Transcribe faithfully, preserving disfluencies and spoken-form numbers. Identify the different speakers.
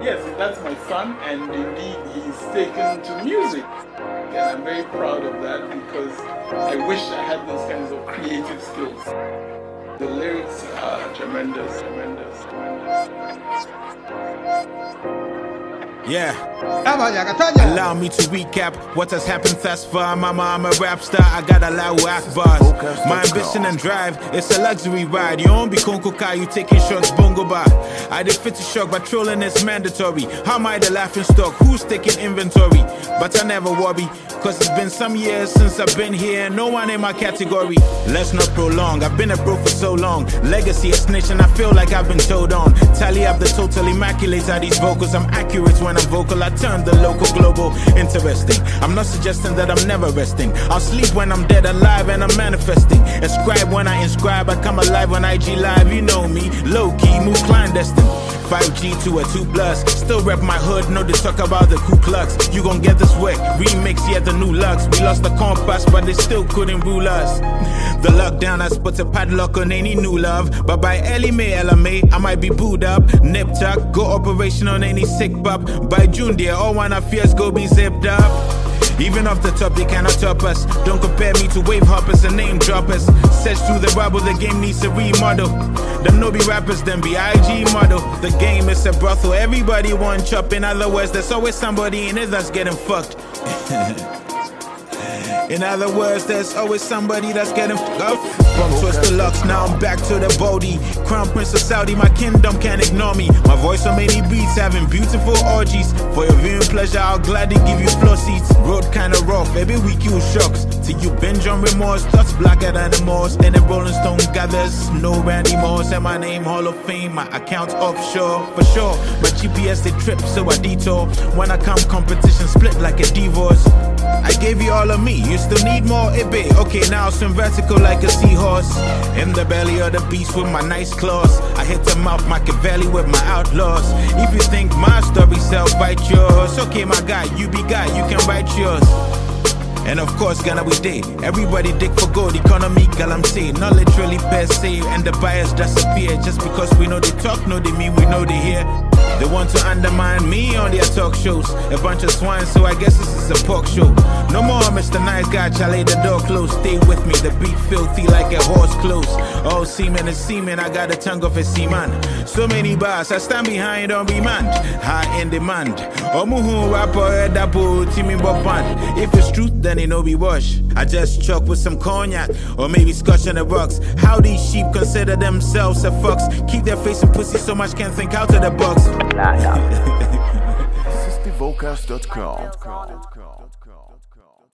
Speaker 1: yes, that's my son, and indeed he's taken to music. And I'm very proud of that because I wish I had those kinds of creative skills. The lyrics are tremendous, tremendous, tremendous.
Speaker 2: Yeah. Allow me to recap what has happened thus far. Mama, I'm a rap star, I got Allahu Akbar. My ambition and drive, it's a luxury ride. You won't be Konkoka, you taking shots, bongo bar. I did fit to shock, but trolling is mandatory. How am I the laughing stock? Who's taking inventory? But I never worry, cause it's been some years since I've been here. No one in my category. Let's not prolong, I've been a bro for so long. Legacy is snitching, I feel like I've been told on. Tally up the total immaculate are these vocals. I'm accurate when I'm vocal, I turn the local global interesting. I'm not suggesting that I'm never resting. I'll sleep when I'm dead alive and I'm manifesting. Ascribe when I inscribe, I come alive on I G Live. You know me, low-key, move clandestine. five G to a two plus. Still rep my hood, no they talk about the Ku Klux. You gon' get this wet, remix, yeah the new lux. We lost the compass, but they still couldn't rule us. The lockdown has put a padlock on any new love. But by early May, Ella May, I might be booed up. Nip tuck, go operation on any sick pup. By June, dear, all one of fears go be zipped up. Even off the top, they cannot top us. Don't compare me to wave hoppers and name droppers. Search through the rubble, the game needs a remodel. Them no be rappers, them be I G model. The game is a brothel, everybody want chop. In other words, there's always somebody in it that's getting fucked. In other words, there's always somebody that's getting fucked up. From Twist to Lux, now I'm back to the Bodhi. Crown Prince of Saudi, my kingdom can't ignore me. My voice on many beats, having beautiful orgies. For your viewing pleasure, I'll gladly give you floor seats. Road kinda rough, every week you shocks. Till you binge on remorse, thoughts blacker than the Moors. And the Rolling Stone gathers, no Randy Moss. And my name Hall of Fame, my account offshore. For sure, my G P S they trip, so I detour. When I come, competition split like a divorce. I gave you all of me, you still need more, it be. Okay, now swim vertical like a seahorse. In the belly of the beast with my nice claws. I hit them up Machiavelli with my outlaws. If you think my story sell, fight yours. Okay, my guy, you be guy, you can write yours. And of course, Ghana we day. Everybody dig for gold, economy, galamsey. Not literally per se, and the bias disappear. Just because we know they talk, no they mean we know they hear. They want to undermine me on their talk shows. A bunch of swine, so I guess this is a pork show. No more Mister Nice Guy, Charlie, the door closed. Stay with me, the beat filthy like a horse close. All semen is semen, I got the tongue of a seaman. So many bars, I stand behind on remand. High in demand. Omuhu rapper, dapo, Timmy Bopan. If it's truth, then it no be wash. I just chalk with some cognac, or maybe scotch on the rocks. How these sheep consider themselves a fox. Keep their face and pussy so much can't think out of the box.
Speaker 3: This is the vocals dot com.